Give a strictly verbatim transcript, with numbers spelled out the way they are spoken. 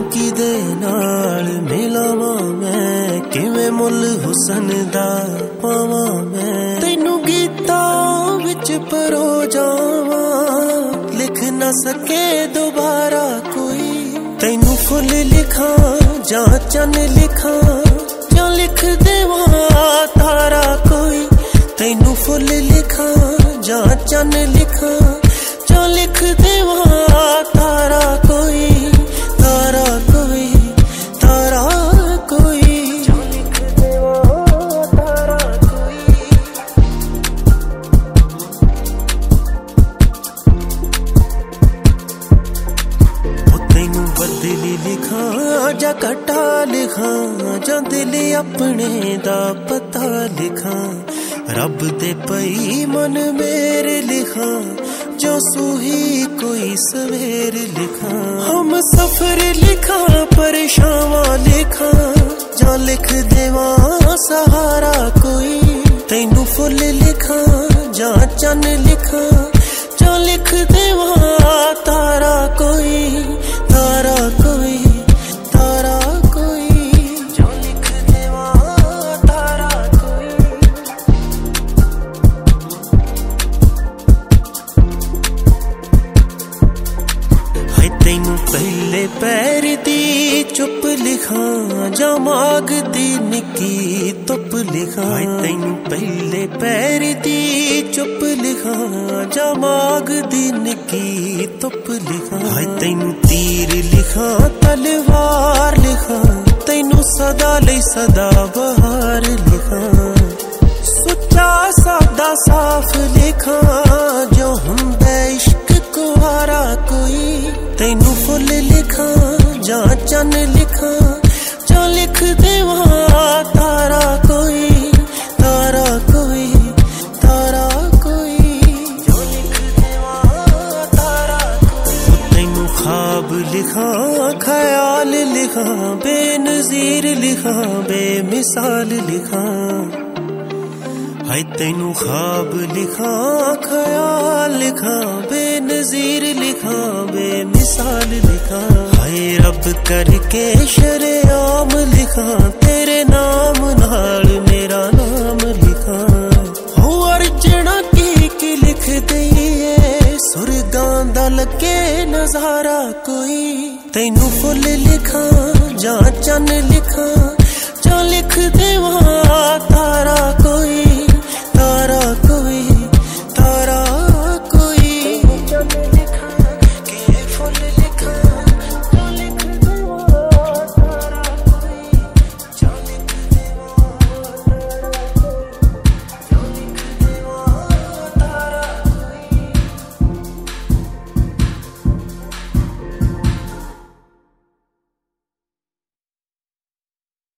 किदे नाल मिलावां मैं, किवें मुल हुसन दा पावां मैं। तैनू गीतां विच परो जावां, लिख ना सके दोबारा कोई। तैनू फुल लिखां जां चन लिखां, जां लिख देवां तारा कोई। तैनू फुल लिखां जां चन लिखां, जां लिख देवां तारा कोई। तारा कोई, तारा कोई, जां लिख देवां तारा कोई। ओ तैनू बदली लिखां जां कटा लिखां, जां दिल अपने दा पता लिखां। रब दे पई मन मेरे लिखां, जो सूही कोई सवेर लिखां। हम सफर लिखां परेशावा लिखां, जां लिख देवां सहारा कोई। तैनू फुल लिखां जां चन लिखां, जां लिख देवां तारा कोई। तारा कोई, तारा कोई, जां लिख देवां तारा कोई। हाय तैनू पहले पैर दी चुप लिखां, जां माग दी निक्की तुप लिखां। हाय तैनू पहले पैर दी चुप लिखां, जां माग दी निक्की तुप लिखां। हाय तैनू तीर लिखां तलवार लिखां, तैनू सदा लई सदा बहार लिखां। सुच्चा सादा साफ लिखां, जो हुंदा इश्क कुआरा कोई। तैनू फुल लिखां जां चन लिखां, जां लिख देवां तारा कोई। तारा कोई, तारा कोई, जां लिख देवां तारा कोई। तैनू ख्वाब लिखां ख्याल लिखां, बेनज़ीर लिखां बेमिसाल लिखां। हाय तैनू ख्वाब लिखां ख्याल लिखां, बेनज़ीर लिखां बेमिसाल लिखां। हाय रब करके शरेआम लिखां, तेरे नाम नाल मेरा नाम लिखां। हो अर्जना की की लिख दईए, सुरगां दा लगे नजारा कोई। तैनू फुल लिखां जां चन लिखां, जां लिख दे